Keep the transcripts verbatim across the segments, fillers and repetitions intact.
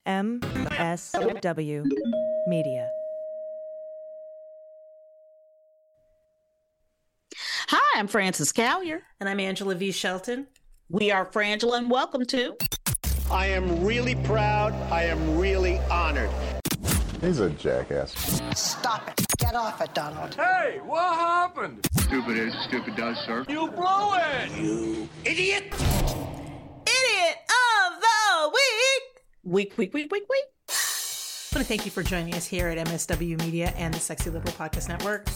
M S W Media. Hi, I'm Frances Callier. And I'm Angela V. Shelton. We are Frangela, and welcome to... I am really proud. I am really honored. He's a jackass. Stop it. Get off it, Donald. Hey, what happened? Stupid is, stupid does, sir. You blow it! You idiot! Idiot of the week! Week, week, week, week, week. I want to thank you for joining us here at M S W Media and the Sexy Liberal Podcast Network.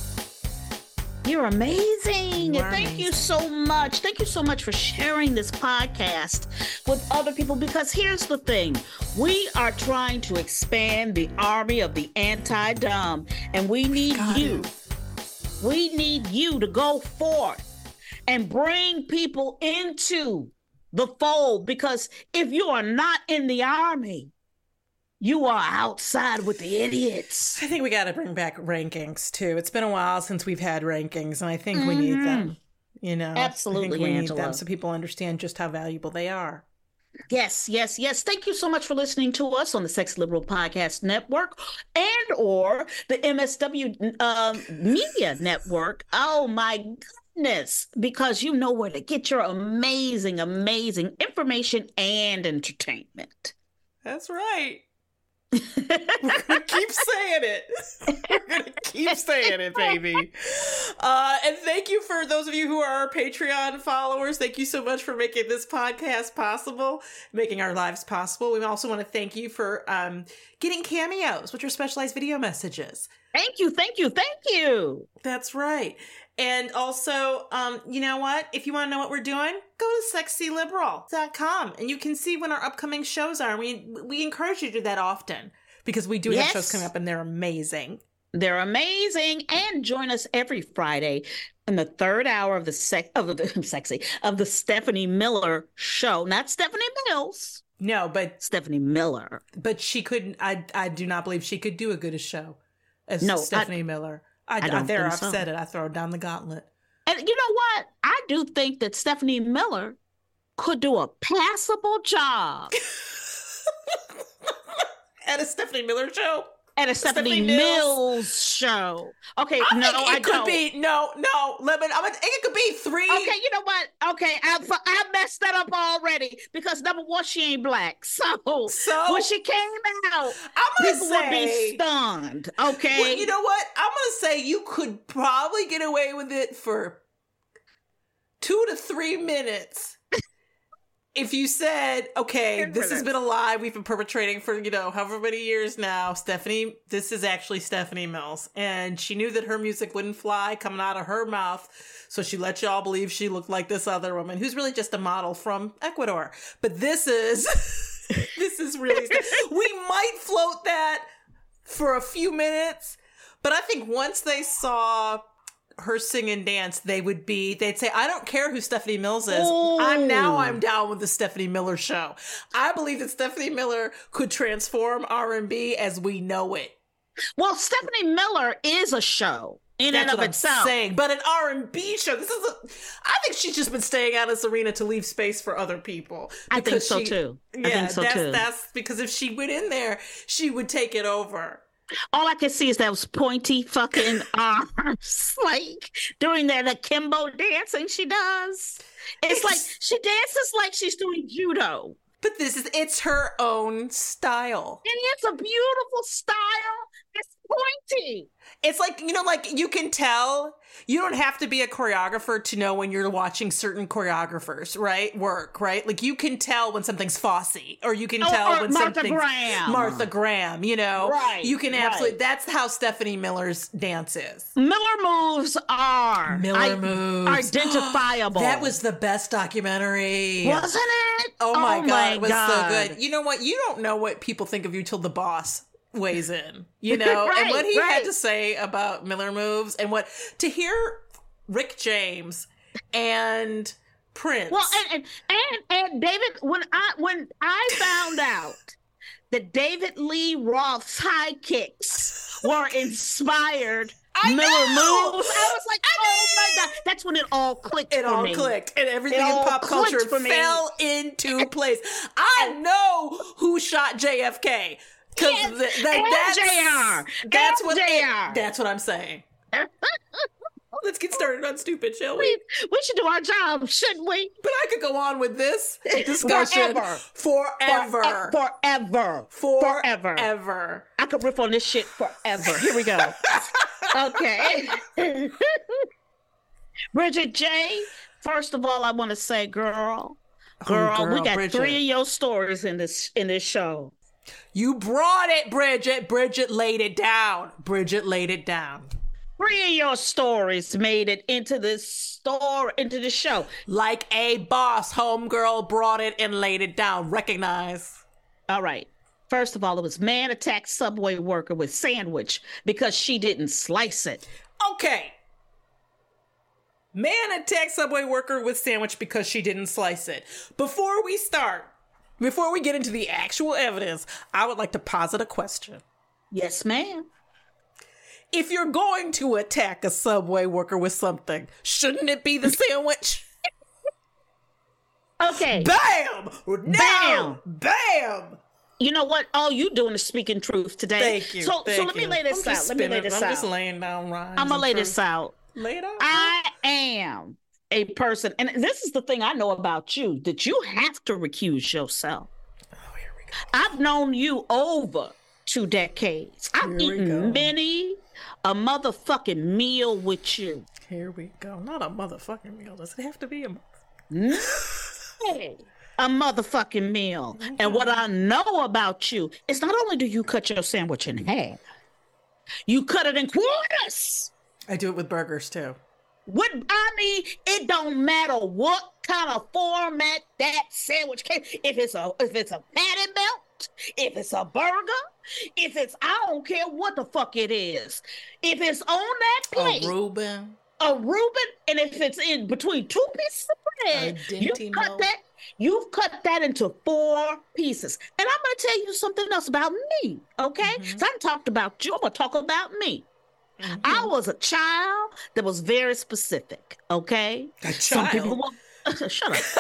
You're amazing. You and are thank amazing. you so much. Thank you so much for sharing this podcast with other people, because here's the thing. We are trying to expand the army of the anti-dumb, and we need Got you. it. We need you to go forth and bring people into the fold, because if you are not in the army, you are outside with the idiots. I think we got to bring back rankings, too. It's been a while since we've had rankings, and I think mm-hmm. we need them. You know, absolutely, I think we Angela. need them so people understand just how valuable they are. Yes, yes, yes. Thank you so much for listening to us on the Sex Liberal Podcast Network and or the M S W uh, Media Network. Oh, my goodness, because you know where to get your amazing, amazing information and entertainment. That's right. We're gonna keep saying it. We're gonna keep saying it, baby. Uh, and thank you for those of you who are our Patreon followers. Thank you so much for making this podcast possible, making our lives possible. We also want to thank you for um, getting cameos, which are specialized video messages. Thank you, thank you, thank you. That's right. And also, um, you know what? If you want to know what we're doing, go to sexy liberal dot com and you can see when our upcoming shows are. We we encourage you to do that often because we do yes. have shows coming up and they're amazing. They're amazing. And join us every Friday in the third hour of the sex of the sexy of the Stephanie Miller Show. Not Stephanie Mills. No, but Stephanie Miller. But she couldn't. I I do not believe she could do a good a show as no, Stephanie I, Miller. I, I I don't there, think I've so. said it. I throw down the gauntlet. And you know what? I do think that Stephanie Miller could do a passable job At a Stephanie Miller show? At a Stephanie, Stephanie Mills. Mills show. Okay, I no, think it I could don't. be no, no, Lemon. I'm. A, it could be three. Okay, you know what? Okay, I, I messed that up already because number one, she ain't black. So, So? when she came out, I'm gonna people say, would be stunned. Okay, Well, you know what? I'm gonna say you could probably get away with it for two to three minutes. If you said, okay, Ten this has minutes. been a lie we've been perpetrating for, you know, however many years now, Stephanie, this is actually Stephanie Mills. And she knew that her music wouldn't fly coming out of her mouth. So she let y'all believe she looked like this other woman who's really just a model from Ecuador. But this is, this is really, we might float that for a few minutes. But I think once they saw her sing and dance, they would be, they'd say, I don't care who Stephanie Mills is. Ooh. I'm now, I'm down with the Stephanie Miller show. I believe that Stephanie Miller could transform R and B as we know it. well, Stephanie Miller is a show in That's and of what I'm itself. saying. But an R and B show, this is a, I think she's just been staying out of this arena to leave space for other people. I think Because so she- too. Yeah, I think so that's, too. that's because if she went in there, she would take it over. All I can see is those pointy fucking arms, like doing that akimbo dancing she does. It's, It's- like she dances like she's doing judo. But this is, it's her own style. And it's a beautiful style. It's pointy. It's like, you know, like you can tell, you don't have to be a choreographer to know when you're watching certain choreographers, right? Work, right? Like you can tell when something's Fosse, or you can Oh, tell or when Martha something's Graham. Martha Graham, you know? Right, You can absolutely, right. that's how Stephanie Miller's dance is. Miller moves are Miller I- moves. identifiable. That was the best documentary. wasn't it? Oh my God, my it was God. so good. You know what? You don't know what people think of you till the boss weighs in, you know? Right, and what he right. had to say about Miller Moves and what, to hear Rick James and Prince. Well, and, and and and David, when I when I found out that David Lee Roth's high kicks were inspired I Miller know! Moves. I was like, I oh my mean- God. That's when it all clicked It for all me. clicked, and everything It in all pop clicked culture for me. fell into place. I know who shot J F K. Because Yes, th- that, that's, M J R. that's what M J R. that's what I'm saying. Let's get started on stupid, shall we? We should do our job, shouldn't we? But I could go on with this discussion Forever. forever. Forever. Forever. Forever. Ever. I could riff on this shit forever. Here we go. Okay. Bridget J, first of all, I want to say, girl, girl, girl, we got Bridget. three of your stories in this in this show. You brought it, Bridget. Bridget laid it down. Bridget laid it down. Three of your stories made it into this store, into the show. Like a boss, homegirl brought it and laid it down. Recognize. All right. First of all, it was man attacked Subway worker with sandwich because she didn't slice it. Okay. Man attacked Subway worker with sandwich because she didn't slice it. Before we start, before we get into the actual evidence, I would like to posit a question. Yes, ma'am. If you're going to attack a Subway worker with something, shouldn't it be the sandwich? Okay. Bam! Now! Bam! Bam! You know what? All you doing is speaking truth today. Thank you. So, thank so let me you. lay this I'm out. just Let me lay spinning- this I'm out. just laying down rhymes. I'm gonna and lay truth. this out. Lay it out. I am a person, and this is the thing I know about you, that you have to recuse yourself. Oh, here we go. I've known you over two decades. I've Here we eaten go. many a motherfucking meal with you. Here we go. Not a motherfucking meal. Does it have to be a Hey, a motherfucking meal. And what I know about you is not only do you cut your sandwich in half, you cut it in quarters. I do it with burgers too. What I mean, it don't matter what kind of format that sandwich came. If it's a if it's a patty melt, if it's a burger, if it's I don't care what the fuck it is. If it's on that plate, A Reuben. a Reuben, and if it's in between two pieces of bread, A you Dentino. cut that. You've cut that into four pieces. And I'm going to tell you something else about me, okay? Mm-hmm. So I talked about you. I'm going to talk about me. Mm-hmm. I was a child that was very specific, okay? A Some child? people will... Shut up.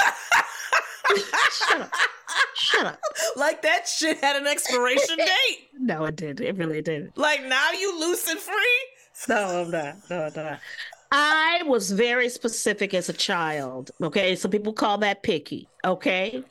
Shut up. Shut up. Like that shit had an expiration date. No, it did. It really did. Like now you loose and free? No, I'm not. No, I'm not. I was very specific as a child. Okay, some people call that picky. Okay,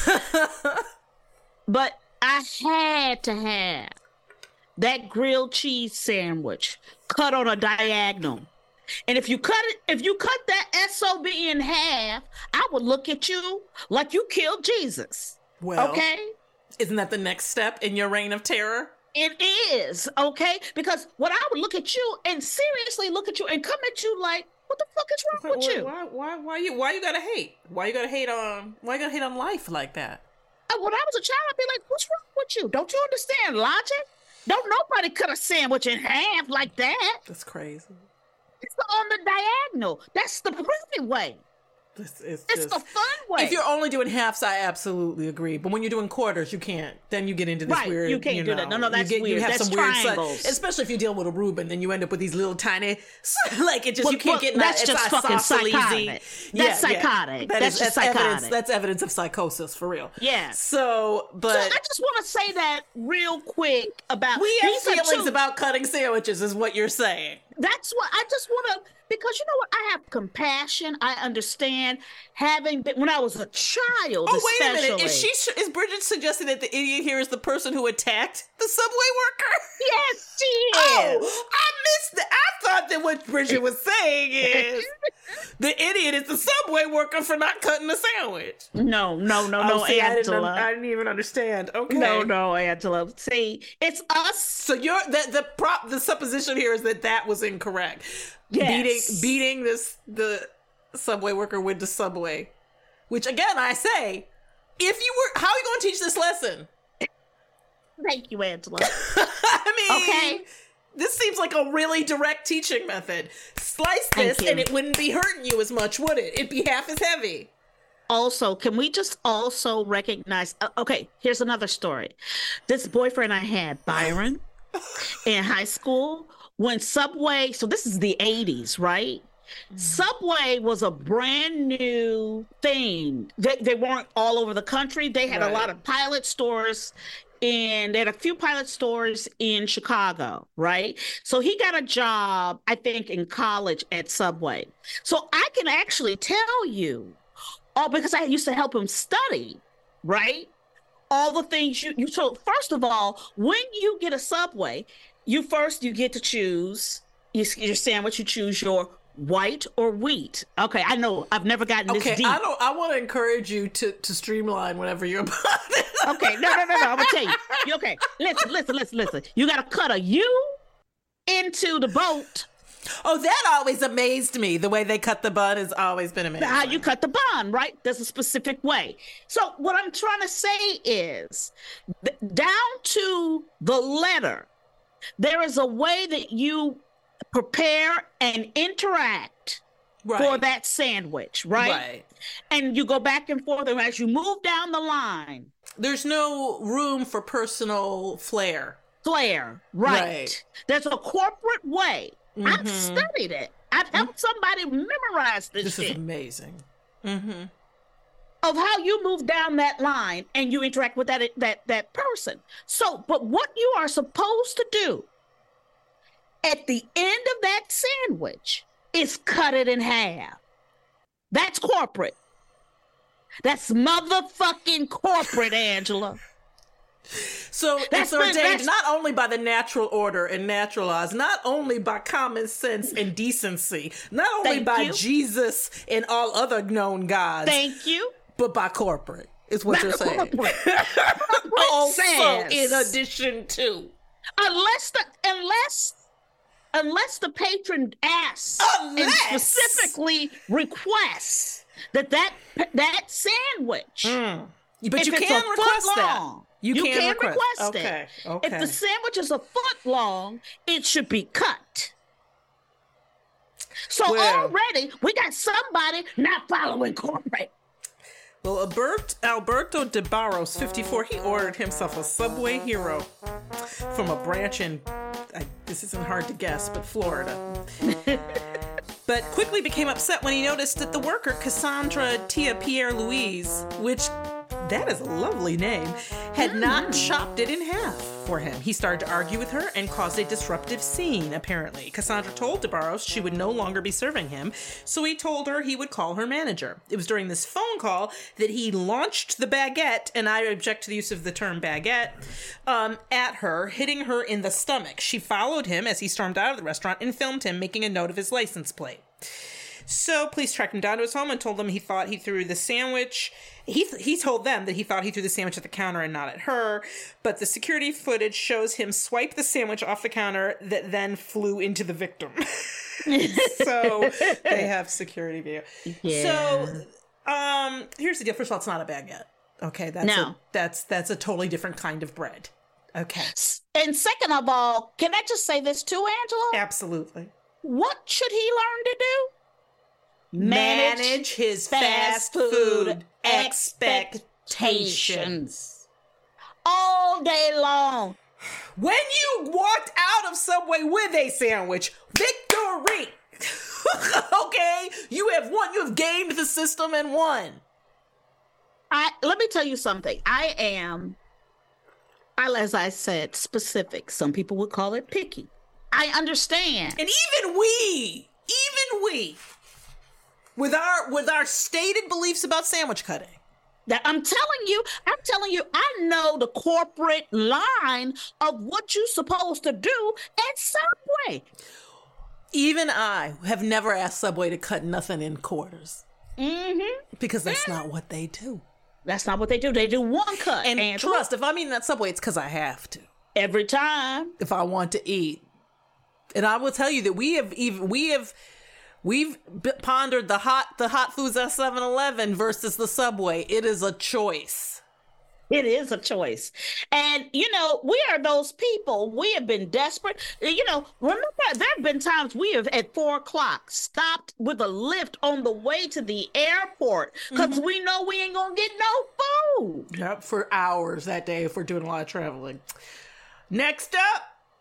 but I had to have that grilled cheese sandwich cut on a diagonal. And if you cut it, if you cut that S O B in half, I would look at you like you killed Jesus. Well, Okay. isn't that the next step in your reign of terror? It is, okay? Because what I would look at you and seriously look at you and come at you like, what the fuck is wrong with why, you? why, why, why you, why you gotta hate? Why you gotta hate on? Why you gotta hate on life like that? Uh, When I was a child, I'd be like, what's wrong with you? Don't you understand logic? Don't nobody cut a sandwich in half like that. That's crazy. It's on the diagonal. That's the pretty way. This is It's just, the fun way. if you're only doing halves, I absolutely agree. But when you're doing quarters, you can't. Then you get into this Right, weird. you can't do know, that. No, no, that's you get, weird. You have That's some weird, si- triangles. especially if you deal with a Reuben, then you end up with these little tiny, like it just Well, you can't well, get. that's it's just fucking isosceles-y. psychotic. That's psychotic. That That's is- just Evidence, psychotic. that's evidence of psychosis for real. Yeah. So, but So I just want to say that real quick about we have these are feelings two- about cutting sandwiches, is what you're saying. That's what I just want to, because you know what? I have compassion. I understand having been, when I was a child, Oh, wait a especially. minute. Is she is Bridget suggesting that the idiot here is the person who attacked the subway worker? Yes, she is. Oh, I missed that. I thought that what Bridget was saying is the idiot is the subway worker for not cutting the sandwich. No, no, no, no, Oh, see, I didn't, Angela. I didn't even understand. Okay. No, no, Angela. See, it's us. So you're the the prop the supposition here is that that was incorrect. Yes. Beating beating this the subway worker with the subway, which again I say, if you were, how are you going to teach this lesson? Thank you, Angela. I mean, Okay. this seems like a really direct teaching method. Slice this, Thank you. and it wouldn't be hurting you as much, would it? It'd be half as heavy. Also, can we just also recognize? Uh, okay, here's another story. This boyfriend I had, Byron, in high school, when Subway, so this is the eighties, right? Mm-hmm. Subway was a brand new thing. They, they weren't all over the country. They had right. a lot of pilot stores, and they had a few pilot stores in Chicago, right? So he got a job, I think, in college at Subway. So I can actually tell you, oh, because I used to help him study, right? All the things you, you so first of all, when you get a Subway, you first, you get to choose you, your sandwich, you choose your white or wheat. Okay, I know I've never gotten okay, this deep. I don't. I want to encourage you to to streamline whenever you're about it. Okay, no, no, no, no. I'm gonna tell you. You okay? Listen, listen, listen, listen. You gotta cut a U into the boat. Oh, that always amazed me. The way they cut the bun has always been amazing. How you cut the bun, right? There's a specific way. So what I'm trying to say is, th- down to the letter, there is a way that you prepare and interact right. for that sandwich, right? Right. And you go back and forth, and as you move down the line, there's no room for personal flair. Flair, right? right. There's a corporate way. Mm-hmm. I've studied it. I've helped somebody memorize this. This shit is amazing. Mm-hmm. Of how you move down that line and you interact with that that that person. So, but what you are supposed to do at the end of that sandwich is cut it in half. That's corporate. That's motherfucking corporate, Angela. So that's it's ordained that's, not only by the natural order and natural laws, not only by common sense and decency, not only by you. Jesus and all other known gods. Thank you. But by corporate, is what by you're saying. Corporate. Also, says, in addition to. Unless the, unless, unless the patron asks unless. and specifically requests that that, that sandwich, mm. but you can request long, that. You, you can, can request, request okay. it. Okay. If the sandwich is a foot long, it should be cut. So well, already we got somebody not following corporate. Well, Albert, Alberto de Barros, fifty-four, he ordered himself a Subway Hero from a branch in, I, this isn't hard to guess, but Florida. But quickly became upset when he noticed that the worker, Cassandra Tia Pierre Louise, which that is a lovely name, had mm. not chopped it in half for him. He started to argue with her and caused a disruptive scene, apparently. Cassandra told DeBarros she would no longer be serving him, so he told her he would call her manager. It was during this phone call that he launched the baguette, and I object to the use of the term baguette, um, at her, hitting her in the stomach. She followed him as he stormed out of the restaurant and filmed him making a note of his license plate. So police tracked him down to his home and told him he thought he threw the sandwich. He he told them that he thought he threw the sandwich at the counter and not at her. But the security footage shows him swipe the sandwich off the counter that then flew into the victim. So they have security view. Yeah. So um, here's the deal. First of all, it's not a baguette. Okay, that's no. a, that's that's a totally different kind of bread. Okay. And second of all, can I just say this too, Angela? Absolutely. What should he learn to do? Manage, Manage his fast food expectations. All day long. When you walked out of Subway with a sandwich, victory! Okay? You have won. You have gamed the system and won. I let me tell you something. I am, I, as I said, specific. Some people would call it picky. I understand. And even we, even we, with our with our stated beliefs about sandwich cutting. That I'm telling you, I'm telling you, I know the corporate line of what you're supposed to do at Subway. Even I have never asked Subway to cut nothing in quarters. Mm-hmm. Because that's mm-hmm. not what they do. That's not what they do. They do one cut. And Angela. Trust, if I'm eating at Subway, it's because I have to. Every time. If I want to eat. And I will tell you that we have even we have we've pondered the hot the hot foods at seven eleven versus the Subway. It is a choice. It is a choice. And, you know, we are those people. We have been desperate. You know, remember, there have been times we have at four o'clock stopped with a lift on the way to the airport because mm-hmm. we know we ain't going to get no food. Yep, for hours that day if we're doing a lot of traveling. Next up,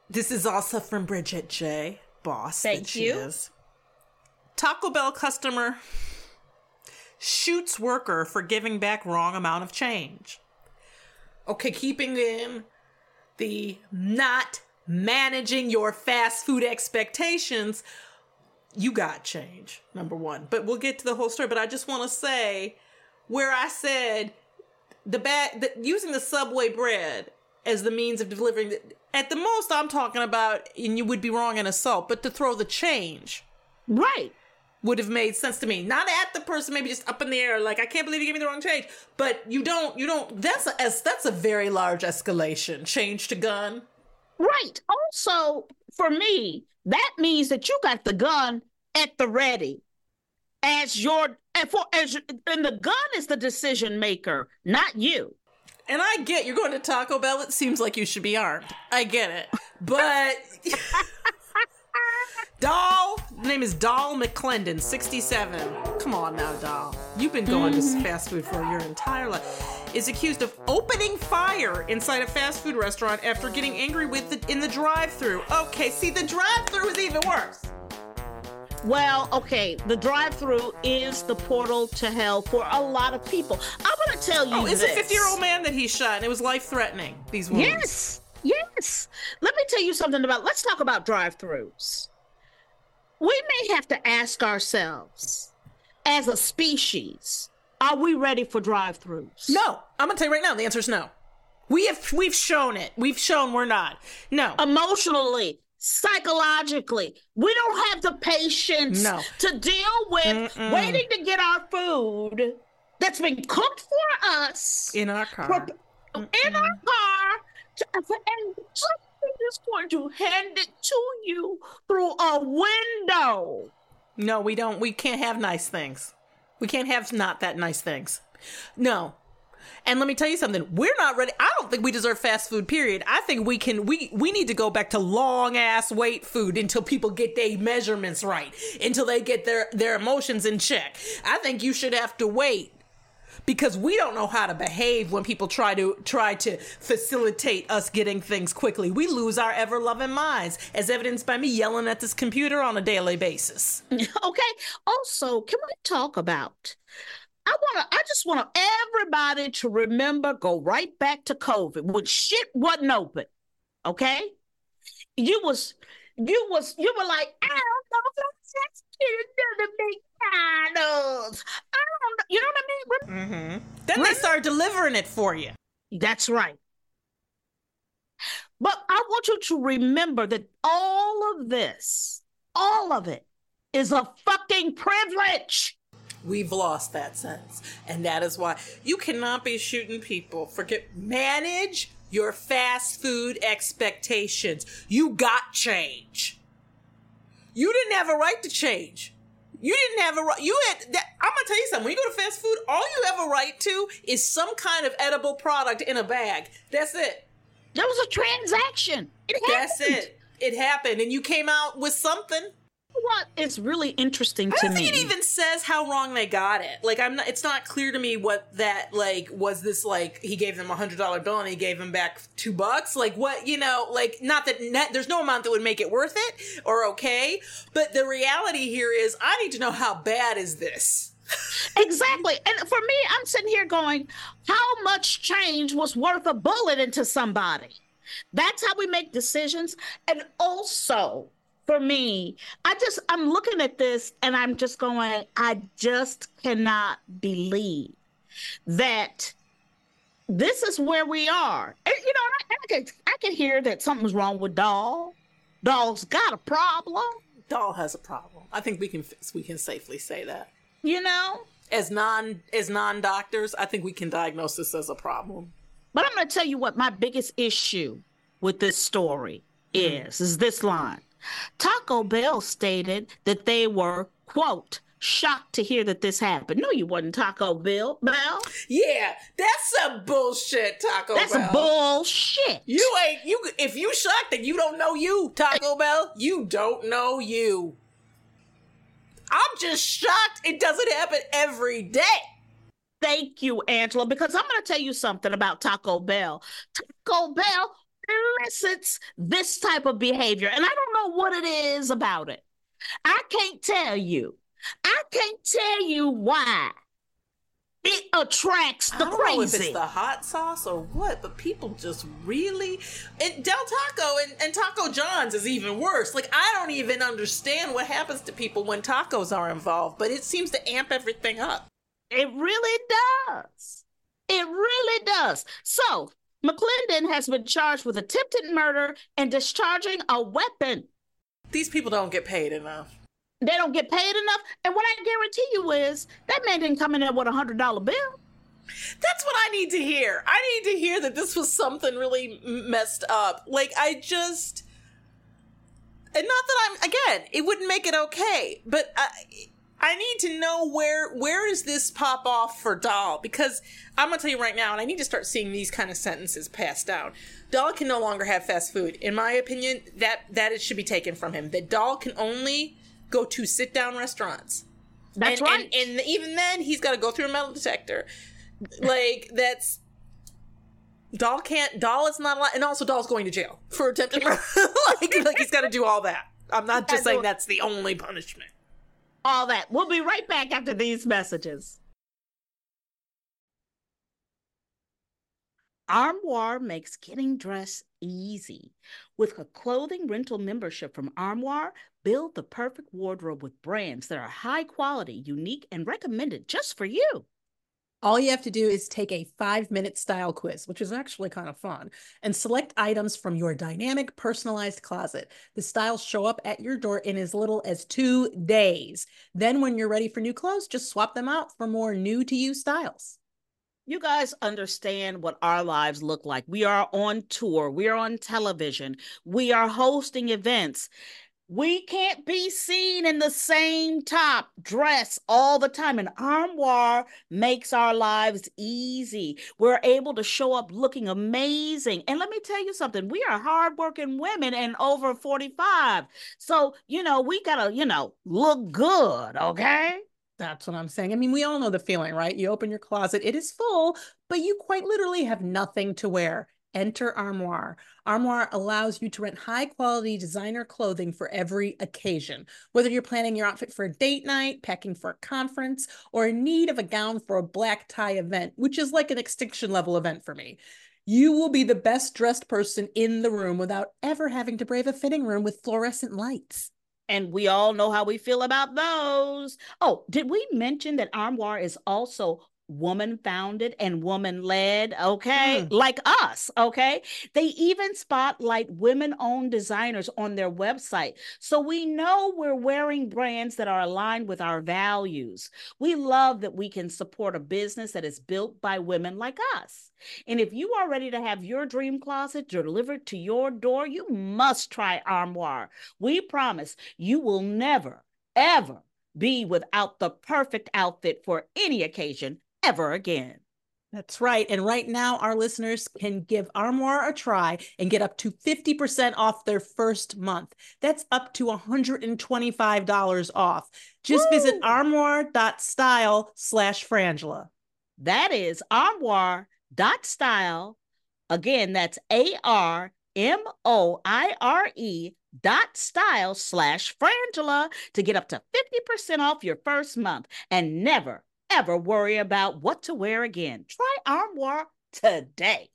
This is also from Bridget J. Boss. Thank that she you. Is. Taco Bell customer shoots worker for giving back wrong amount of change. Okay, keeping in the not managing your fast food expectations, you got change, number one. But we'll get to the whole story. But I just want to say where I said the bag, the, using the Subway bread as the means of delivering, the, at the most I'm talking about, and you would be wrong in assault, but to throw the change. Right. Would have made sense to me. Not at the person, maybe just up in the air, like, I can't believe you gave me the wrong change. But you don't, you don't, that's a, that's a very large escalation. Change to gun. Right. Also, for me, that means that you got the gun at the ready as your, and, for, as, and the gun is the decision maker, not you. And I get, you're going to Taco Bell, it seems like you should be armed. I get it. But... Doll, her name is Doll McClendon, sixty-seven. Come on now, Doll. You've been going mm-hmm. to fast food for your entire life. Is accused of opening fire inside a fast food restaurant after getting angry with the, in the drive-thru. Okay, see, the drive-thru is even worse. Well, okay, the drive-thru is the portal to hell for a lot of people. I'm going to tell you Oh, it's this. a fifty-year-old man that he shot, and it was life-threatening, these wounds. Yes, yes. Let me tell you something about, let's talk about drive-thrus. We may have to ask ourselves, as a species, are we ready for drive-thrus? No, I'm gonna tell you right now, the answer is no. We have, we've shown it. We've shown we're not. No. Emotionally, psychologically, we don't have the patience no. to deal with Mm-mm. waiting to get our food that's been cooked for us. In our car. For, in our car. To, and somebody is going to hand it to you through a window. No, we don't. We can't have nice things. We can't have not that nice things. No. And let me tell you something. We're not ready. I don't think we deserve fast food, period. I think we can, we, we need to go back to long ass wait food until people get their measurements right, until they get their, their emotions in check. I think you should have to wait. Because we don't know how to behave when people try to try to facilitate us getting things quickly. We lose our ever-loving minds, as evidenced by me yelling at this computer on a daily basis. Okay. Also, can we talk about? I want to. I just want everybody to remember. Go right back to COVID when shit wasn't open. Okay. You was. You was. You were like, I don't know if that's gonna make McDonald's. I don't know. You know what I mean? Mm-hmm. Then they start delivering it for you. That's right. But I want you to remember that all of this, all of it, is a fucking privilege. We've lost that sense. And that is why you cannot be shooting people. Forget, manage your fast food expectations. You got change. You didn't have a right to change. You didn't have a right. You had. That, I'm gonna tell you something. When you go to fast food, all you have a right to is some kind of edible product in a bag. That's it. There was a transaction. It happened. That's it. It happened, and you came out with something. What is really interesting to I don't me. think it even says how wrong they got it. Like, I'm not. It's not clear to me what that like was. This like he gave them a hundred dollar bill and he gave him back two bucks. Like what you know? Like not that net, there's no amount that would make it worth it or okay. But the reality here is, I need to know how bad is this. Exactly. And for me, I'm sitting here going, how much change was worth a bullet into somebody? That's how we make decisions. And also, for me, I just, I'm looking at this and I'm just going, I just cannot believe that this is where we are. And, you know, I, I, can, I can hear that something's wrong with Doll. Doll's got a problem. Doll has a problem. I think we can we can safely say that. You know? As non as non-doctors, I think we can diagnose this as a problem. But I'm going to tell you what my biggest issue with this story mm-hmm. is, is this line. Taco Bell stated that they were, quote, shocked to hear that this happened. No, you wasn't, Taco Bell. Bell. Yeah, that's some bullshit, Taco that's Bell. That's bullshit. You ain't, you. If you shocked that you don't know you, Taco Bell, you don't know you. I'm just shocked it doesn't happen every day. Thank you, Angela, because I'm going to tell you something about Taco Bell. Taco Bell elicits this type of behavior. And I don't know what it is about it. I can't tell you. I can't tell you why it attracts the I don't crazy. know if it's the hot sauce or what, but people just really... And Del Taco and, and Taco John's is even worse. Like, I don't even understand what happens to people when tacos are involved, but it seems to amp everything up. It really does. It really does. So, McClendon has been charged with attempted murder and discharging a weapon. These people don't get paid enough. They don't get paid enough. And what I guarantee you is that man didn't come in there with a one hundred dollar bill. That's what I need to hear. I need to hear that this was something really messed up. Like, I just... And not that I'm... Again, it wouldn't make it okay, but I... I need to know where where does this pop off for Dahl? Because I'm going to tell you right now, and I need to start seeing these kind of sentences passed down. Dahl can no longer have fast food. In my opinion, that, that it should be taken from him. That Dahl can only go to sit-down restaurants. That's and, right. And, and even then, he's got to go through a metal detector. Like, that's... Dahl can't... Dahl is not allowed... And also, Dahl's going to jail for attempted murder. like, like, he's got to do all that. I'm not just saying that's the only punishment. All that. We'll be right back after these messages. Armoire makes getting dressed easy. With a clothing rental membership from Armoire, build the perfect wardrobe with brands that are high quality, unique, and recommended just for you. All you have to do is take a five-minute style quiz, which is actually kind of fun, and select items from your dynamic, personalized closet. The styles show up at your door in as little as two days. Then when you're ready for new clothes, just swap them out for more new-to-you styles. You guys understand what our lives look like. We are on tour. We are on television. We are hosting events. We can't be seen in the same top dress all the time. And Armoire makes our lives easy. We're able to show up looking amazing. And let me tell you something. We are hardworking women and over forty-five. So, you know, we got to, you know, look good, okay? That's what I'm saying. I mean, we all know the feeling, right? You open your closet, it is full, but you quite literally have nothing to wear. Enter Armoire. Armoire allows you to rent high-quality designer clothing for every occasion. Whether you're planning your outfit for a date night, packing for a conference, or in need of a gown for a black tie event, which is like an extinction level event for me, you will be the best dressed person in the room without ever having to brave a fitting room with fluorescent lights. And we all know how we feel about those. Oh, did we mention that Armoire is also woman-founded and woman-led, okay? Mm. Like us, okay? They even spotlight women-owned designers on their website. So we know we're wearing brands that are aligned with our values. We love that we can support a business that is built by women like us. And if you are ready to have your dream closet delivered to your door, you must try Armoire. We promise you will never, ever be without the perfect outfit for any occasion ever again. That's right. And right now, our listeners can give Armoire a try and get up to fifty percent off their first month. That's up to one hundred twenty-five dollars off. Just Woo! Visit armoire.style slash Frangela. That is armoire.style. Again, that's A R M O I R E dot style slash Frangela to get up to fifty percent off your first month and never ever worry about what to wear again. Try Armoire today.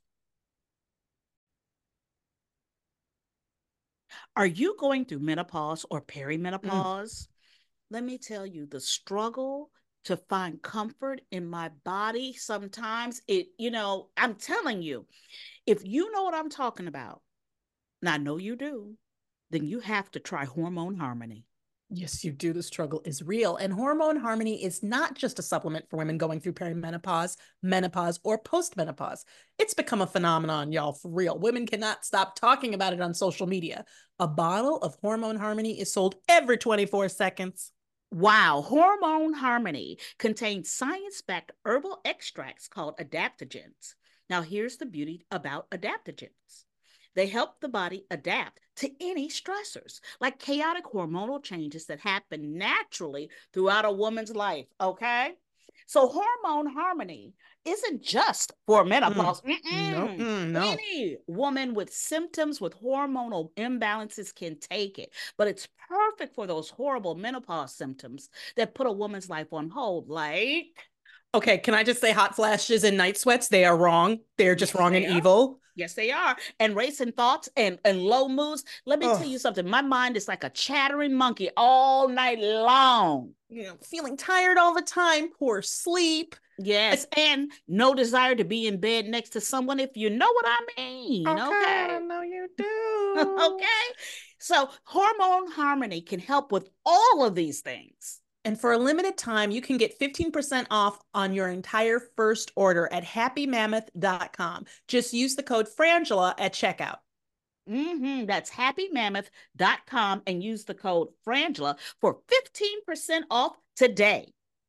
Are you going through menopause or perimenopause? Mm. Let me tell you, the struggle to find comfort in my body, sometimes it, you know, I'm telling you, if you know what I'm talking about, and I know you do, then you have to try Hormone Harmony. Yes, you do. The struggle is real. And Hormone Harmony is not just a supplement for women going through perimenopause, menopause, or postmenopause. It's become a phenomenon, y'all, for real. Women cannot stop talking about it on social media. A bottle of Hormone Harmony is sold every twenty-four seconds. Wow. Hormone Harmony contains science-backed herbal extracts called adaptogens. Now, here's the beauty about adaptogens. They help the body adapt to any stressors, like chaotic hormonal changes that happen naturally throughout a woman's life, okay? So hormone harmony isn't just for menopause. Mm. No, mm, no. Any woman with symptoms with hormonal imbalances can take it, but it's perfect for those horrible menopause symptoms that put a woman's life on hold, like... Okay, can I just say hot flashes and night sweats? They are wrong. They're just Yes, wrong they and are. evil. Yes, they are. And racing thoughts and, and low moods. Let me Ugh. tell you something. My mind is like a chattering monkey all night long. You know, feeling tired all the time, poor sleep. Yes, and no desire to be in bed next to someone, if you know what I mean. Okay, Okay. I know you do. Okay. So hormone harmony can help with all of these things. And for a limited time, you can get fifteen percent off on your entire first order at happy mammoth dot com. Just use the code Frangela at checkout. Mm-hmm. That's happy mammoth dot com and use the code Frangela for fifteen percent off today.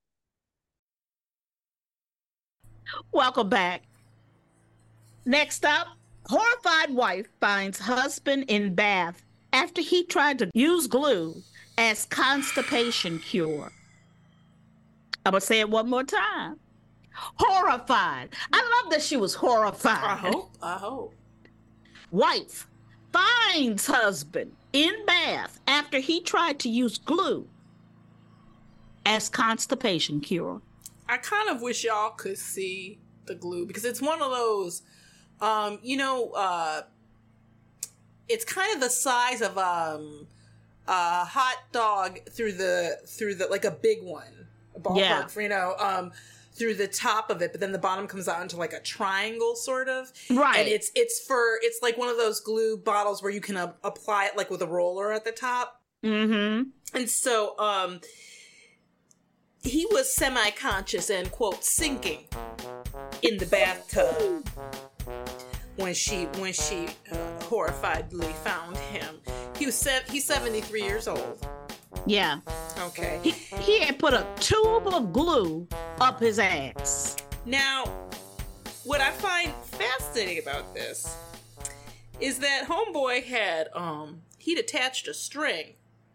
Welcome back. Next up, horrified wife finds husband in bath after he tried to use glue as constipation cure. I'm going to say it one more time. Horrified. I love that she was horrified. I hope. I hope. Wife finds husband in bath after he tried to use glue as constipation cure. I kind of wish y'all could see the glue because it's one of those, um, you know, uh, it's kind of the size of um, a hot dog through the through the like a big one, a ballpark, Yeah. you know, um, through the top of it, but then the bottom comes out into like a triangle, sort of. Right. And it's it's for it's like one of those glue bottles where you can uh, apply it like with a roller at the top. Mm-hmm. And so, um. he was semi-conscious and, quote, sinking in the bathtub when she when she uh, horrifiedly found him. He was se- he's seventy-three years old. Yeah. Okay. He, he had put a tube of glue up his ass. Now, what I find fascinating about this is that homeboy had um he'd attached a string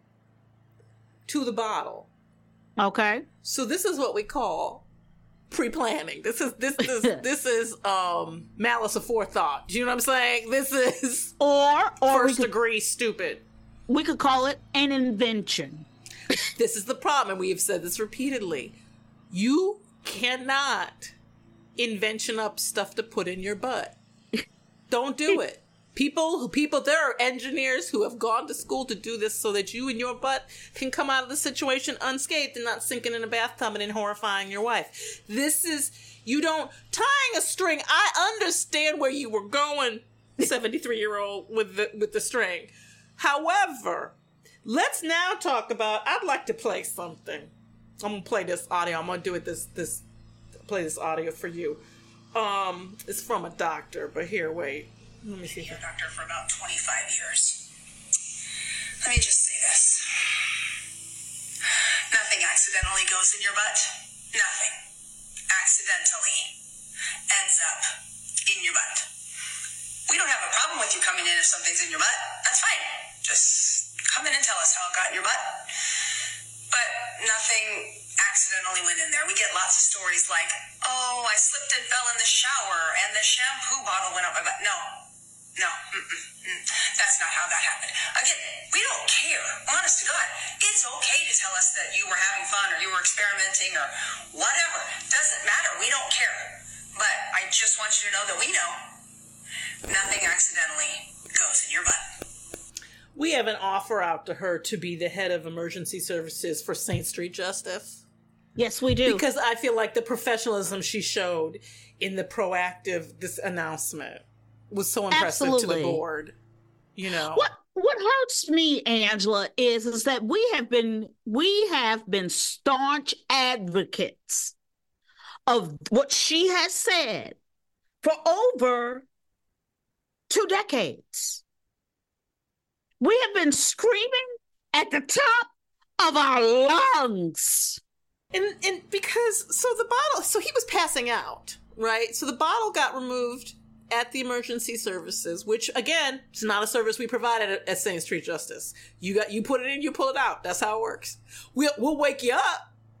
to the bottle. Okay. So this is what we call pre-planning. This is this is this is um malice aforethought. Do you know what I'm saying? This is Or or we first could, degree stupid. we could call it an invention. This is the problem, and we have said this repeatedly. You cannot invention up stuff to put in your butt. Don't do it. People who people there are engineers who have gone to school to do this so that you and your butt can come out of the situation unscathed and not sinking in a bathtub and then horrifying your wife. This is you don't tying a string. I understand where you were going, seventy-three year old with the with the string. However, let's now talk about. I'd like to play something. I'm gonna play this audio. I'm gonna do it this this play this audio for you. Um, it's from a doctor, but here, wait. Let me see. Been a doctor for about twenty-five years. Let me just say this. Nothing accidentally goes in your butt. Nothing accidentally ends up in your butt. We don't have a problem with you coming in if something's in your butt. That's fine. Just come in and tell us how it got in your butt. But nothing accidentally went in there. We get lots of stories like, oh, I slipped and fell in the shower and the shampoo bottle went up my butt. No. No, mm-mm. That's not how that happened. Again, we don't care. Honest to God, it's okay to tell us that you were having fun or you were experimenting or whatever. Doesn't matter. We don't care. But I just want you to know that we know nothing accidentally goes in your butt. We have an offer out to her to be the head of emergency services for Saint Street Justice. Yes, we do. Because I feel like the professionalism she showed in the proactive this announcement was so impressive Absolutely. to the board. You know What what hurts me, Angela, is is that we have been we have been staunch advocates of what she has said for over two decades. We have been screaming at the top of our lungs. And and because so the bottle so he was passing out, right? So the bottle got removed at the emergency services, which again, it's not a service we provided at, at Saint Street Justice. You got you put it in, you pull it out. That's how it works. We'll we'll wake you up.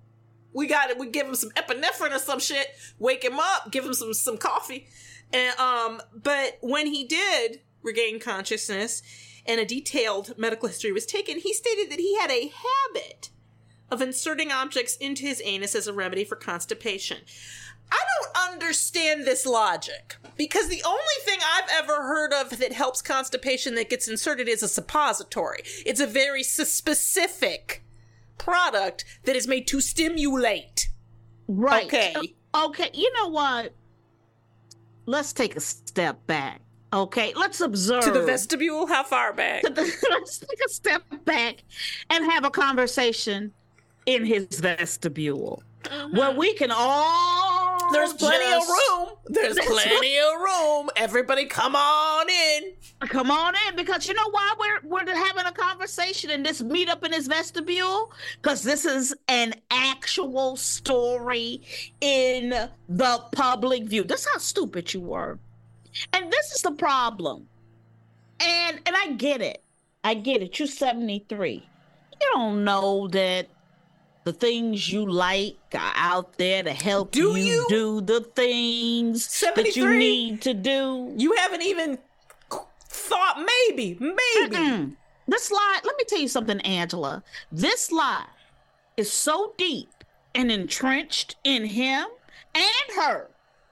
We got it. We give him some epinephrine or some shit, wake him up, give him some some coffee. And um, but when he did regain consciousness and a detailed medical history was taken, he stated that he had a habit of inserting objects into his anus as a remedy for constipation. I don't understand this logic, because the only thing I've ever heard of that helps constipation that gets inserted is a suppository. It's a very specific product that is made to stimulate. Right. Okay. Okay. You know what? Let's take a step back. Okay. Let's observe. To the vestibule? How far back? Let's take a step back and have a conversation in his vestibule, mm-hmm. where we can all There's plenty just, of room. There's plenty of room. Everybody come on in. Come on in, because you know why we're we're having a conversation and this meet up in his vestibule? Because this is an actual story in the public view. That's how stupid you were. And this is the problem. And and I get it. I get it. You're seventy-three. You don't know that the things you like are out there to help do you, you do the things that you need to do. You haven't even thought maybe, maybe. Mm-mm. This lie, let me tell you something, Angela. This lie is so deep and entrenched in him and her.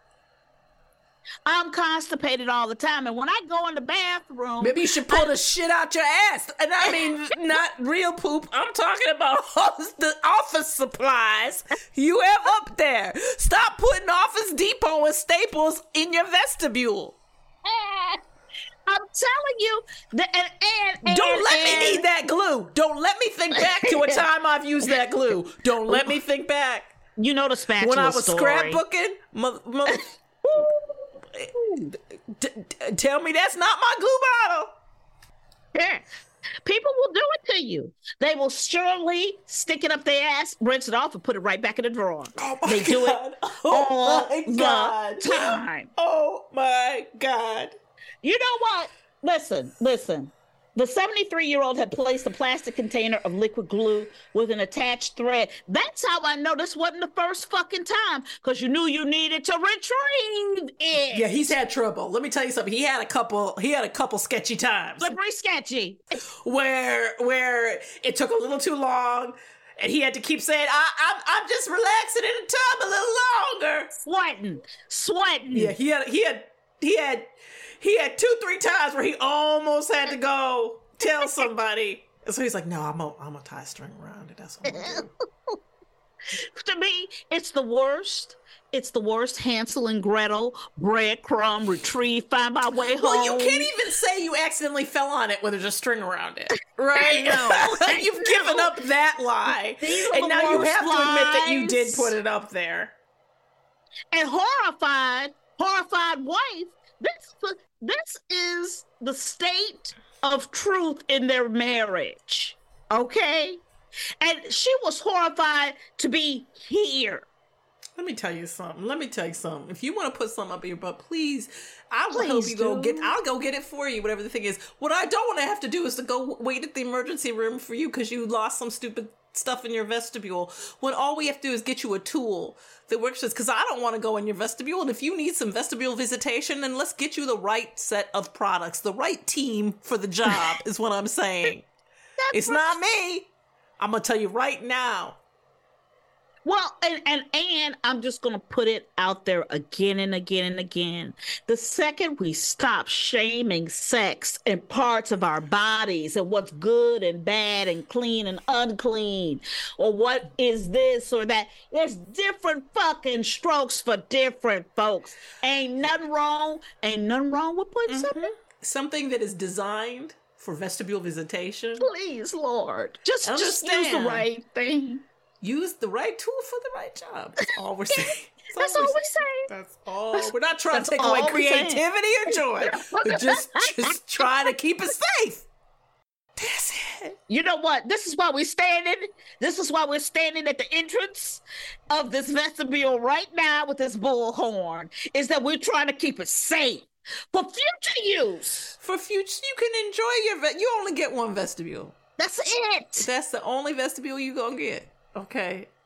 I'm constipated all the time, and when I go in the bathroom, maybe you should pull I, the shit out your ass. And I mean, not real poop. I'm talking about the office supplies you have up there. Stop putting Office Depot and Staples in your vestibule. I'm telling you that, and, and, and don't let and, me need that glue. Don't let me think back to a time I've used that glue. Don't let me think back. You know the spatula when I was story. scrapbooking, mother. mother D- d- tell me that's not my glue bottle. Yeah. People will do it to you. They will surely stick it up their ass, rinse it off, and put it right back in the drawer. Oh my they do God. it oh all my the God. time. Oh my God. You know what? Listen, listen. The seventy-three-year-old had placed a plastic container of liquid glue with an attached thread. That's how I know this wasn't the first fucking time, because you knew you needed to retrieve it. Yeah, he's had trouble. Let me tell you something. He had a couple. He had a couple sketchy times. Slippery sketchy. Where where it took a little too long, and he had to keep saying, I, "I'm I'm just relaxing in the tub a little longer." Sweating, sweating. Yeah, he had he had he had. He had two, three times where he almost had to go tell somebody. And so he's like, no, I'm going I'm to tie a string around it. That's what I'm going to do. To me, it's the worst. It's the worst Hansel and Gretel, breadcrumb, retrieve, find my way home. Well, you can't even say you accidentally fell on it when there's a string around it, right? No. You've given up that lie. And now you have lies. to admit that you did put it up there. And horrified, horrified wife, this This is the state of truth in their marriage, okay? And she was horrified to be here. Let me tell you something. Let me tell you something. If you want to put something up your butt, please, I will please help you do. go get, I'll go get it for you, whatever the thing is. What I don't want to have to do is to go wait at the emergency room for you because you lost some stupid stuff in your vestibule, when all we have to do is get you a tool that works, because I don't want to go in your vestibule. And if you need some vestibule visitation, then let's get you the right set of products, the right team for the job is what I'm saying. It's right. Not me. I'm going to tell you right now. Well, and, and and I'm just going to put it out there again and again and again. The second we stop shaming sex and parts of our bodies and what's good and bad and clean and unclean, or what is this or that, there's different fucking strokes for different folks. Ain't nothing wrong. Ain't nothing wrong with putting mm-hmm. something. Something that is designed for vestibule visitation. Please, Lord. Just, just use the right thing. Use the right tool for the right job. That's all we're saying. That's, That's all we're saying. That's all. We're not trying to take away creativity or joy. We're just, just trying to keep it safe. That's it. You know what? This is why we're standing. This is why we're standing at the entrance of this vestibule right now with this bullhorn, is that we're trying to keep it safe for future use. For future, you can enjoy your, ve- you only get one vestibule. That's it. That's the only vestibule you gonna get. Okay.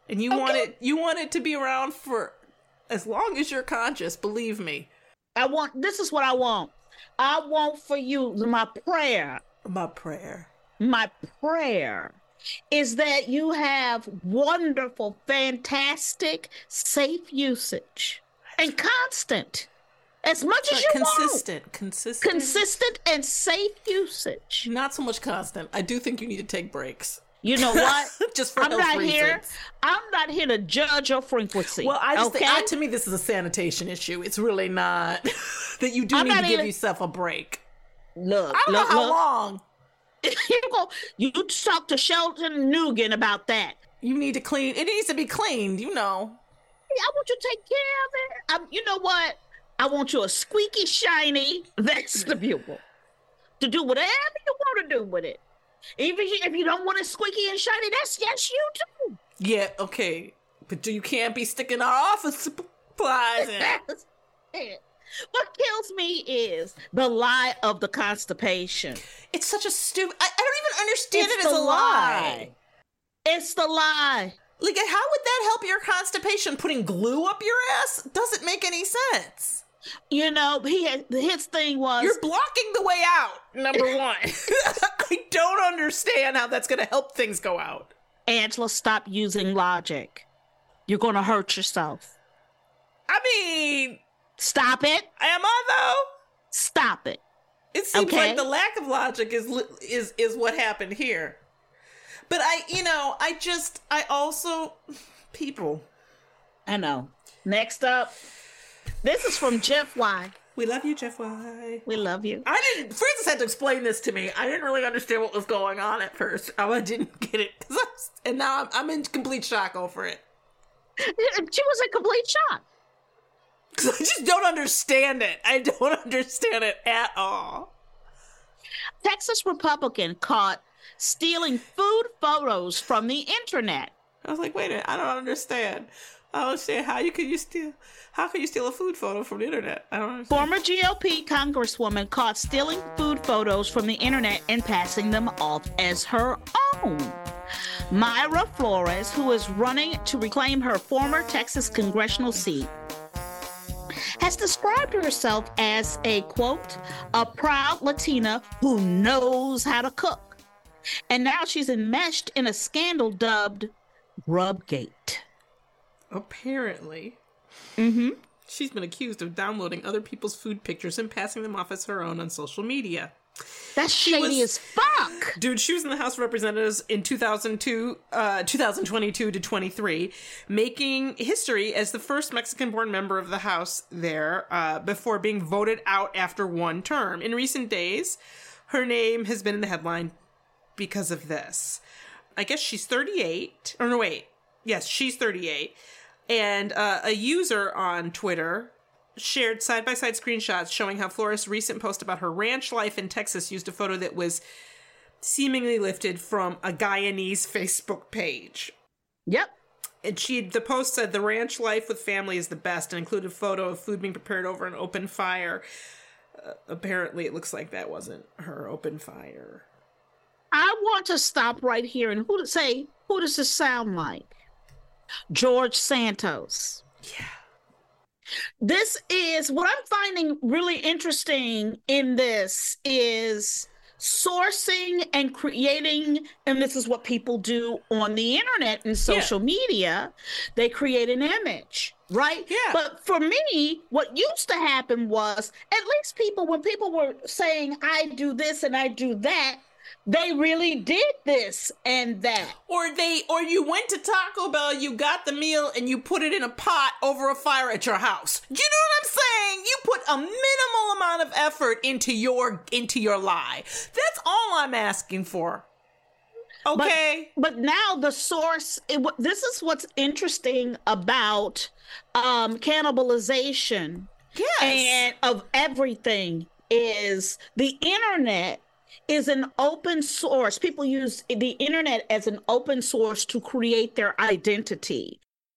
And you Okay. want it you want it to be around for as long as you're conscious, believe me. I want, this is what I want. I want for you, my prayer, My prayer. my prayer is that you have wonderful, fantastic, safe usage and constant, as much as you consistent, want. consistent. Consistent and safe usage. Not so much constant. I do think you need to take breaks. You know what? Just for I'm health not reasons. here. I'm not here to judge your frequency. Well, I just okay? think, I, to me, this is a sanitation issue. It's really not that you do I'm need to not give even- yourself a break. Look, I don't look, know how look. long. you go. You talk to Shelton Nugan about that. You need to clean. It needs to be cleaned, you know. I want you to take care of it. I'm, you know what? I want you a squeaky, shiny vestibule to do whatever you want to do with it. Even if you don't want it squeaky and shiny, that's yes, you do. Yeah, okay. But you can't be sticking our office supplies in. That's it. What kills me is the lie of the constipation. It's such a stupid... I, I don't even understand It's it as the a lie. It's the lie. Like, how would that help your constipation? Putting glue up your ass? Doesn't make any sense. You know, he had, his thing was You're blocking the way out, number one. I don't understand how that's going to help things go out. Angela, stop using logic. You're going to hurt yourself. I mean... Stop it. Am I, though? Stop it. It seems Okay. like the lack of logic is li- is is what happened here. But I, you know, I just, I also, people. I know. Next up, this is from Jeff Y. We love you, Jeff Y. We love you. I didn't, Francis had to explain this to me. I didn't really understand what was going on at first. I didn't get it. Cause I was, and now I'm, I'm in complete shock over it. She was in complete shock. Because I just don't understand it. I don't understand it at all. Texas Republican caught stealing food photos from the internet. I was like, wait a minute, I don't understand. I don't understand how you could you steal how could you steal a food photo from the internet? I don't understand. Former G O P congresswoman caught stealing food photos from the internet and passing them off as her own. Myra Flores, who is running to reclaim her former Texas congressional seat, has described herself as a, quote, a proud Latina who knows how to cook. And now she's enmeshed in a scandal dubbed Grubgate. Apparently. Mm-hmm. She's been accused of downloading other people's food pictures and passing them off as her own on social media. That's shady as fuck. Dude, she was in the House of Representatives in two thousand two, uh, twenty twenty-two to twenty-three, making history as the first Mexican-born member of the House there uh, before being voted out after one term. In recent days, her name has been in the headline because of this. I guess she's thirty-eight. Or no, wait. Yes, she's thirty-eight. And uh, a user on Twitter shared side-by-side screenshots showing how Flores' recent post about her ranch life in Texas used a photo that was seemingly lifted from a Guyanese Facebook page. Yep. And she, the post said, the ranch life with family is the best, and included a photo of food being prepared over an open fire. Uh, apparently, it looks like that wasn't her open fire. I want to stop right here and who to say, who does this sound like? George Santos. Yeah. This is what I'm finding really interesting in this is sourcing and creating, and this is what people do on the internet and social yeah. media. They create an image, right? Yeah. But for me, what used to happen was at least people, when people were saying, I do this and I do that, they really did this and that. Or they, or you went to Taco Bell, you got the meal, and you put it in a pot over a fire at your house. You know what I'm saying? You put a minimal amount of effort into your into your lie. That's all I'm asking for. Okay. But, but now the source. It, this is what's interesting about um, cannibalization. Yes. And of everything is the internet. Is an open source. People use the internet as an open source to create their identity.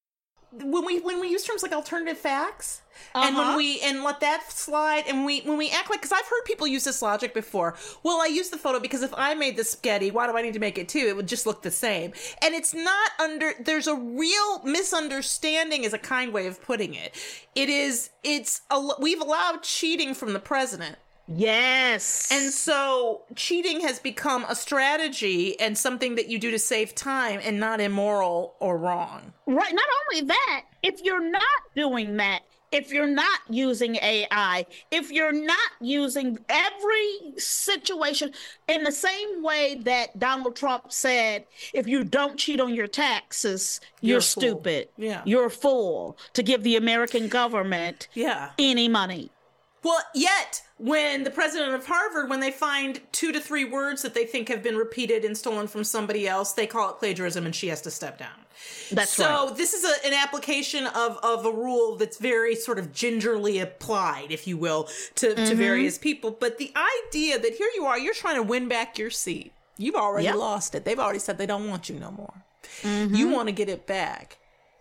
when we when we use terms like alternative facts, uh-huh. and when we and let that slide, and we when we act like, because I've heard people use this logic before. Well, I use the photo because if I made the spaghetti, why do I need to make it too? It would just look the same. And it's not under. There's a real misunderstanding, is a kind way of putting it. It is. It's a, we've allowed cheating from the president. Yes. And so cheating has become a strategy and something that you do to save time and not immoral or wrong. Right. Not only that, if you're not doing that, if you're not using A I, if you're not using every situation in the same way that Donald Trump said, if you don't cheat on your taxes, you're, You're a stupid. fool. Yeah. You're a fool to give the American government Yeah. any money. Well, yet, when the president of Harvard, when they find two to three words that they think have been repeated and stolen from somebody else, they call it plagiarism and she has to step down. That's so right. So this is a, an application of, of a rule that's very sort of gingerly applied, if you will, to, Mm-hmm. to various people. But the idea that here you are, you're trying to win back your seat. You've already Yep. lost it. They've already said they don't want you no more. Mm-hmm. You want to get it back.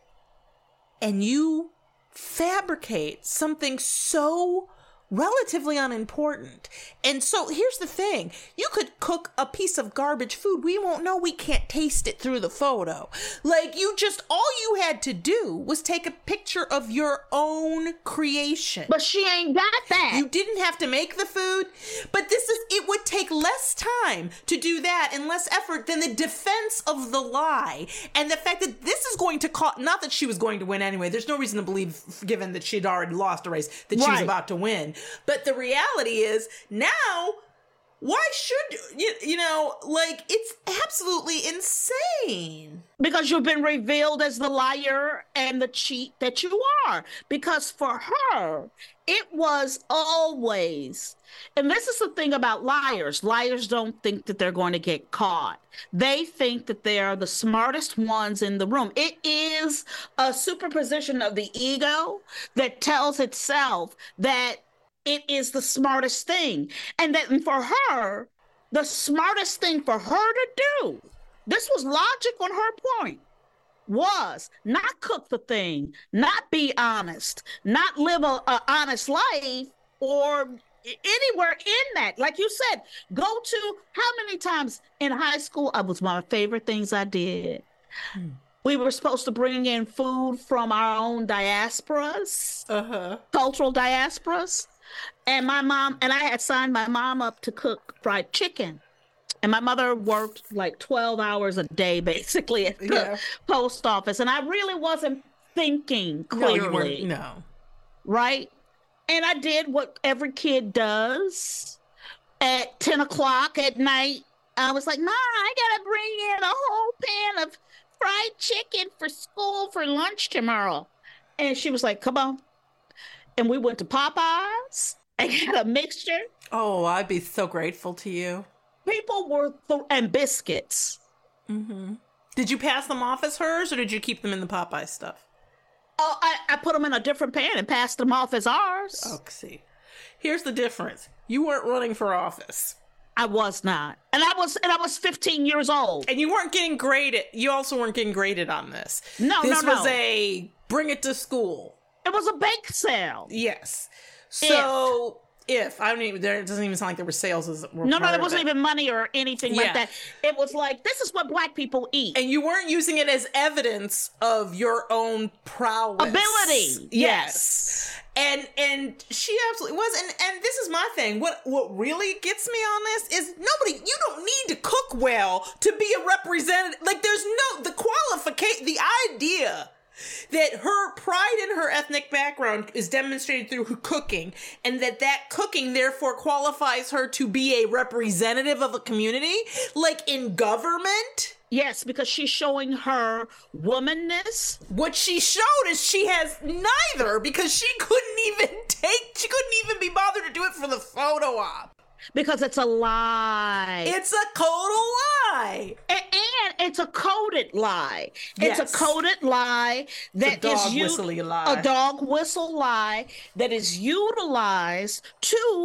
And you fabricate something so relatively unimportant. And so here's the thing. You could cook a piece of garbage food. We won't know. We can't taste it through the photo. Like, you just, all you had to do was take a picture of your own creation. But she ain't got that. You didn't have to make the food, but this is, it would take less time to do that and less effort than the defense of the lie. And the fact that this is going to cost, not that she was going to win anyway. There's no reason to believe, given that she'd already lost a race, that she was Right. about to win. But the reality is now, why should you, you know, like, it's absolutely insane. Because you've been revealed as the liar and the cheat that you are. Because for her, it was always, and this is the thing about liars. Liars don't think that they're going to get caught. They think that they are the smartest ones in the room. It is a superposition of the ego that tells itself that it is the smartest thing. And that for her, the smartest thing for her to do, this was logic on her point, was not cook the thing, not be honest, not live a, a honest life, or anywhere in that. Like you said, go to, how many times in high school, it was one of my favorite things I did. Hmm. We were supposed to bring in food from our own diasporas, uh-huh. cultural diasporas. And my mom, and I had signed my mom up to cook fried chicken. And my mother worked like twelve hours a day, basically, at the yeah. post office. And I really wasn't thinking clearly. No, you weren't, no. Right? And I did what every kid does at ten o'clock at night. I was like, Mom, I got to bring in a whole pan of fried chicken for school for lunch tomorrow. And she was like, come on. And we went to Popeyes and got a mixture. Oh, I'd be so grateful to you. People were, th- and biscuits. Mm-hmm. Did you pass them off as hers, or did you keep them in the Popeye stuff? Oh, I, I put them in a different pan and passed them off as ours. Oh, see. Here's the difference. You weren't running for office. I was not. And I was and I was fifteen years old. And you weren't getting graded. You also weren't getting graded on this. No, this no, no. This was a bring it to school. It was a bake sale. Yes. So if, if I don't even, there, it doesn't even sound like there were sales. As were no, no, there it. wasn't even money or anything yeah. like that. It was like, this is what Black people eat. And you weren't using it as evidence of your own prowess. Ability. Yes. yes. And and she absolutely was. And and this is my thing. What what really gets me on this is nobody, you don't need to cook well to be a representative. Like, there's no, the qualification, the idea that her pride in her ethnic background is demonstrated through her cooking, and that that cooking therefore qualifies her to be a representative of a community, like in government. Yes, because she's showing her womanness. What she showed is she has neither, because she couldn't even take, she couldn't even be bothered to do it for the photo op. Because it's a lie. It's a total lie. And, and it's a coded lie. Yes. It's a coded lie that it's a dog is u- whistly lie. A dog whistle lie that is utilized to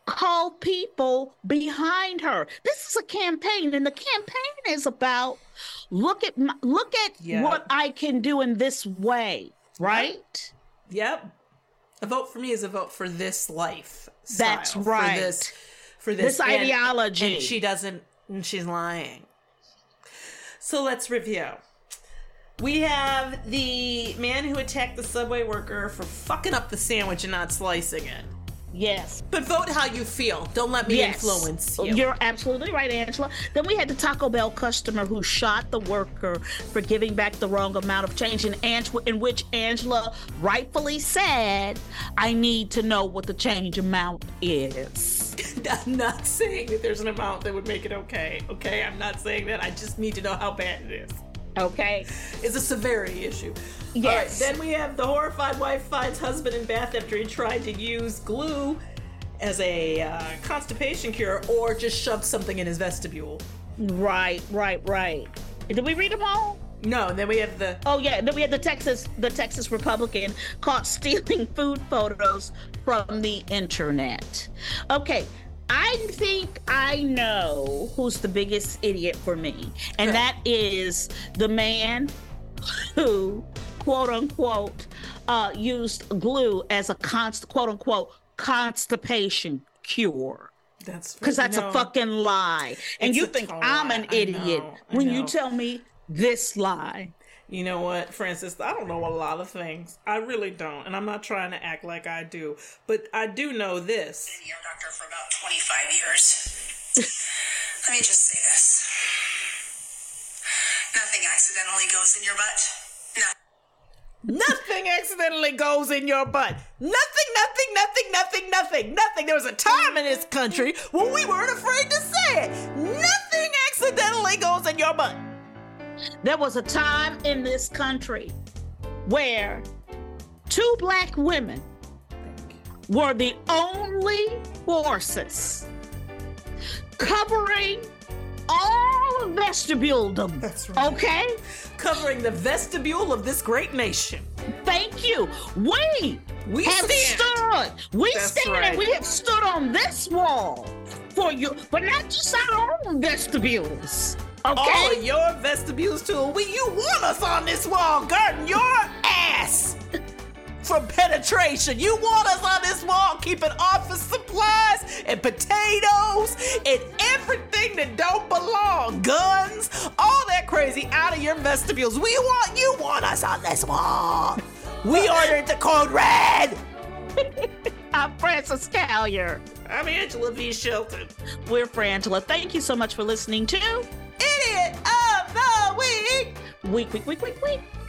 called people behind her. This is a campaign, and the campaign is about look at my, look at Yep. what I can do in this way, right? Yep. A vote for me is a vote for this life. That's style, right. For this, for this, This and- ideology. And she doesn't, and she's lying. So let's review. We have the man who attacked the Subway worker for fucking up the sandwich and not slicing it. Yes. But vote how you feel. Don't let me Yes. influence you. You're absolutely right, Angela. Then we had the Taco Bell customer who shot the worker for giving back the wrong amount of change, in, Angela, in which Angela rightfully said, I need to know what the change amount is. I'm not saying that there's an amount that would make it okay. Okay, I'm not saying that. I just need to know how bad it is. Okay. It's a severity issue. Yes. All right, then we have the horrified wife finds husband in bath after he tried to use glue as a uh, constipation cure or just shoved something in his vestibule. Right, right, right. Did we read them all? No, and then we have the... Oh yeah, then we had the Texas the Texas Republican caught stealing food photos from the internet. Okay, I think I know who's the biggest idiot for me, and Okay. that is the man who, quote unquote, uh, used glue as a const quote unquote constipation cure. That's Because that's no. a fucking lie, and It's you a think total I'm lie. an I idiot know, I when you know. tell me this lie. You know what, Francis? I don't know a lot of things. I really don't, and I'm not trying to act like I do. But I do know this. Been your doctor for about twenty-five years. Let me just say this. Nothing accidentally goes in your butt. No. Nothing accidentally goes in your butt. Nothing, nothing, nothing, nothing, nothing, nothing. There was a time in this country when we weren't afraid to say it. Nothing accidentally goes in your butt. There was a time in this country where two black women were the only forces covering all of vestibuledom. That's right. Okay? Covering the vestibule of this great nation. Thank you. We, We have stand. stood. We That's stand right. and we have stood on this wall for you, but not just our own vestibules. Okay? All of your vestibules too. We, you want us on this wall, guarding your ass from penetration. You want us on this wall, keeping office supplies and potatoes and everything that don't belong, guns, all that crazy out of your vestibules. We want you want us on this wall. We ordered the code red. I'm Francis Callier. I'm Angela V. Shelton. We're Frangela. Thank you so much for listening to Idiot of the week. Week, Week, Week, Week, Week.